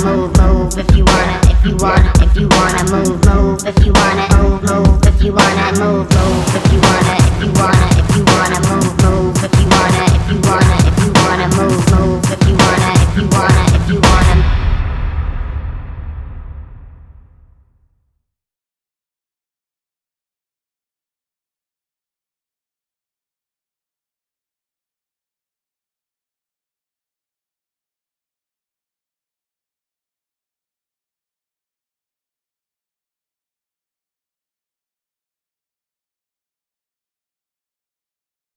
move, move if you wanna, if you wanna, if you wanna move, move if you wanna, move, move if you wanna, move.